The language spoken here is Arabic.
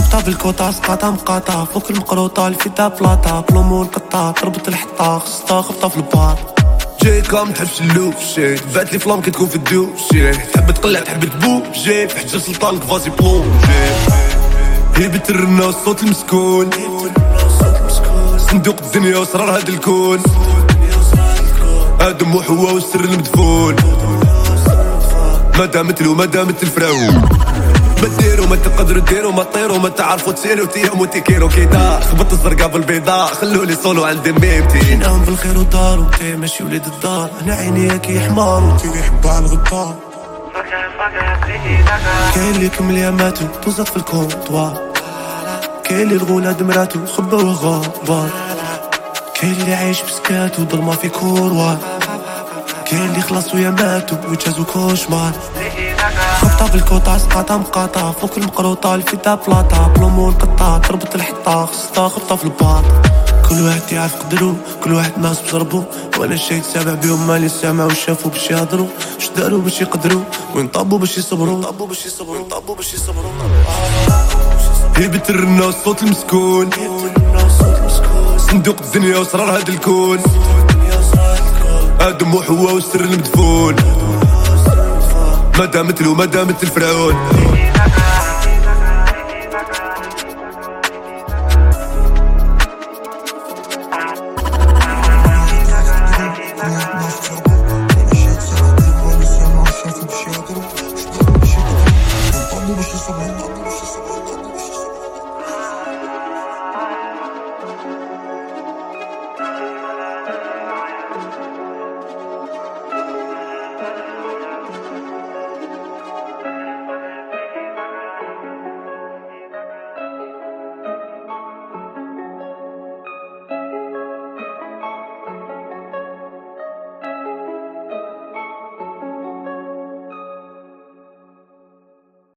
خبطة بالكوطة سقاطة مقاطعة فوق المقروطة الفدا بلاطة بلومو نقطة تربط الحطة خصتا خبطة في البار. جايكم تحبش اللوشي بات لي فلام كتكون في الدوشي تحب تقلع تحب تبوجي في حجر سلطانك فازي بلونجي هيبة الرنا الصوت المسكون صندوق الدنيا وسرار هاد الكون آدم وحواء والسر المدفون ما دامت الفراون ما ديرو ما تقدروا ديرو ما طيرو ما تعرفوا تسيروا تيهم وتيكيرو كيدا خبط الزرقاء بالبيضاء خلولي صولو عندي ميمتي جيناهم بالخير ودارو تي ماشي وليد الدار انا عيني كي حمار تي يحب على الغدار كاين اللي كمل يا ماتو توزق في الكونطوار كاين اللي الغولاد مراتو خبا وغابار كاين اللي عايش بسكاتو ظلمة في كوروار كاين اللي خلصوا يا ماتو ويتجازو كوشمار. خبطة بالكوطة سقاطة مقاطعة فوق المقروطة الفدا بلاطة بلومو نقطة تربط الحطة خصتا خبطة في الباط. كل واحد يعرف قدرو كل واحد ناس بضربو وانا الشي تسابع بيهم مالي سامعو شافو باش يهضرو اش دارو باش يقدرو وين طابو باش يصبرو هيبة الرنا الصوت المسكون صندوق الدنيا وسرار هاد الكون آدم وحواء والسر المدفون ما دامت الفراون. Deixa eu